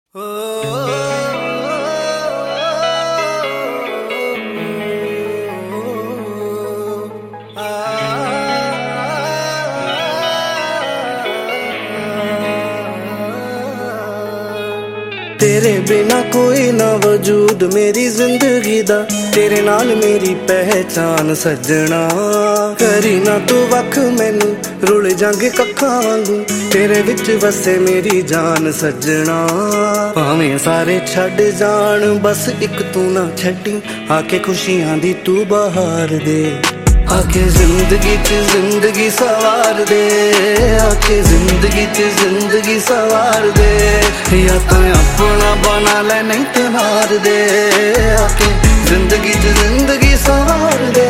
तेरे बिना कोई ना वजूद मेरी जिंदगी दा, तेरे नाल मेरी पहचान सजना। करी ना तू वख मैनू रुल जांगे कक्खां वांगू, तेरे विच वसे मेरी जान सजना। भावें सारे छड्ड जान बस एक तू ना छड्डी, आके खुशियां दी तू बहार दे। आके जिंदगी च जिंदगी सवार दे, आके जिंदगी च जिंदगी सवार दे। या तो अपना बना ले नहीं ते मार दे, आके जिंदगी च जिंदगी सवार दे।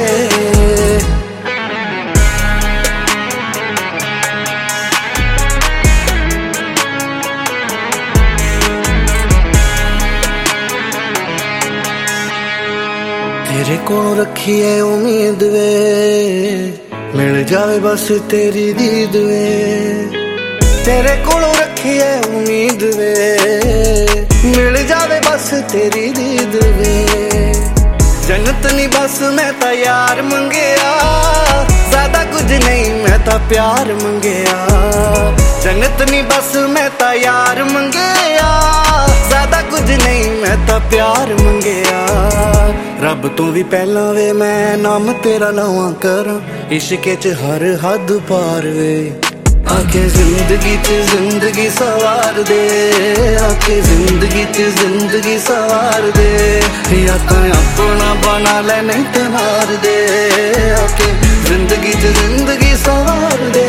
तेरे को रखी है उम्मीद वे, मिल जाए बस तेरी दीद वे। तेरे को रखी है उम्मीद वे, मिल जाए बस तेरी दीद वे। जन्नत नहीं बस मैं ता यार मंगया, ज्यादा कुछ नहीं मैं ता प्यार मंगया। जन्नत नहीं बस मैं ता यार मंगया, ज्यादा कुछ नहीं मैं ता प्यार मंगया। रब तो भी पहला वे मैं नाम तेरा नवा करा, इश्के च हर हद पार वे। आके जिंदगी च जिंदगी सवार दे, आके जिंदगी च जिंदगी सवार दे। या तो अपना बना ले नहीं ते मार दे, आके जिंदगी च जिंदगी सवार दे।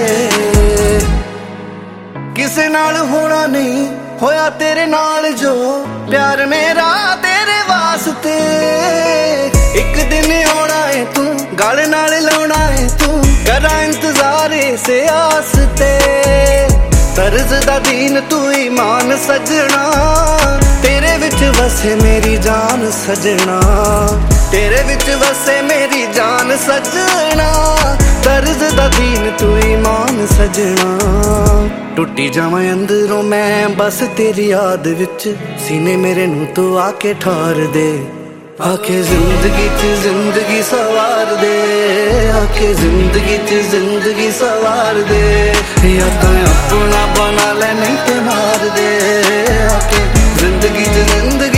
किसे नाल होना नहीं होया तेरे नाल जो, प्यार मेरा तेरे वास्ते। एक दिन आना है तू गल नाल लाना है तू, करा इंतजार इसे आस ते। तर्ज दा दीन तू ईमान सजना, तेरे विच वसे मेरी जान सजना। तेरे विच वसे मेरी जान सजना, तर्ज दा दीन तू ईमान सजना। टुटी जावां अंदरों मैं बस तेरी याद विच, सीने मेरे नू तू आके ठार दे। आके जिंदगी च जिंदगी सवार दे, आके जिंदगी च जिंदगी सवार दे। या तो अपना बना ले नहीं ते मार दे, आके जिंदगी च जिंदगी